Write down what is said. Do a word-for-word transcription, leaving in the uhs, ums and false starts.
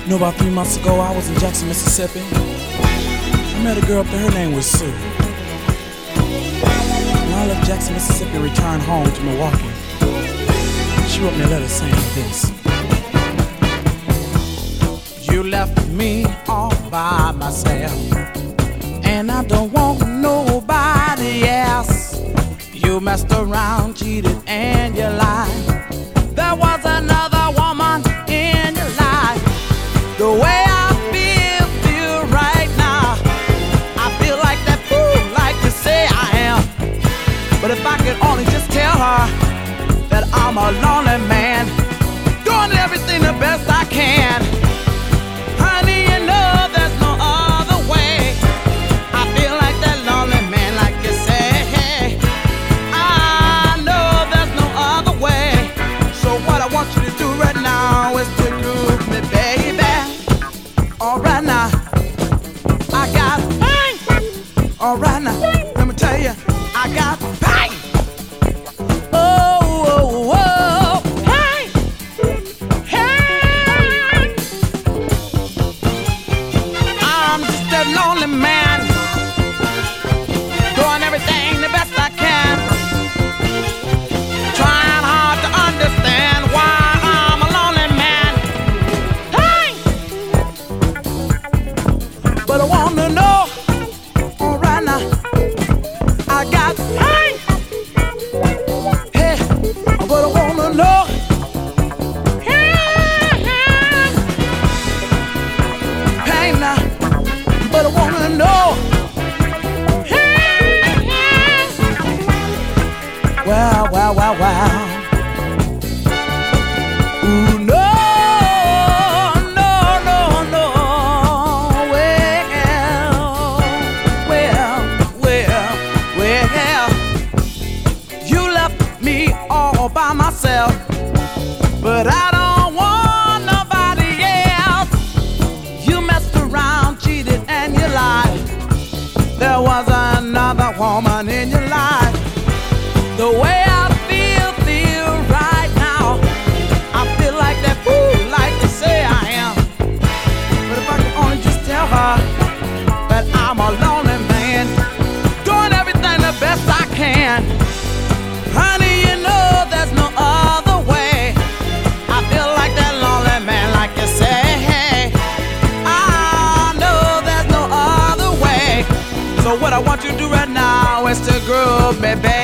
know, about three months ago, I was in Jackson, Mississippi. I met a girl up there, her name was Sue. When I left Jackson, Mississippi, and returned home to Milwaukee, she wrote me a letter saying this. You left me all by myself, and I don't want nobody else. You messed around, cheated, and you lied. There was another woman in your life. The way I feel, feel right now, I feel like that fool like to say I am. But if I could only just tell her that I'm a lonely man, doing everything the best I can. Honey, you know there's no other way. I feel like that lonely man, like you say. I know there's no other way. So what I want you to do right now is to groove me, baby. Alright now, I got pain. Alright now, let me tell you, I got pain. Oh, oh, oh, pain, pain. I'm just a lonely man, doing everything the best I can, trying hard to understand why I'm a lonely man. Hey! But I wanna know, alright now, I got pain. Hey, but I wanna know, hey, pain now, but I wanna know, hey, wow, wow, wow, wow. Ooh, no, no, no, no. Well, well, well, well. You left me all by myself, but I don't want nobody else. You messed around, cheated, and you lied. There was another woman in your life. The way I feel, feel right now, I feel like that fool like to say I am. But if I could only just tell her that I'm a lonely man, doing everything the best I can. Honey, you know there's no other way. I feel like that lonely man, like you say. I know there's no other way. So what I want you to do right now is to groove me, baby.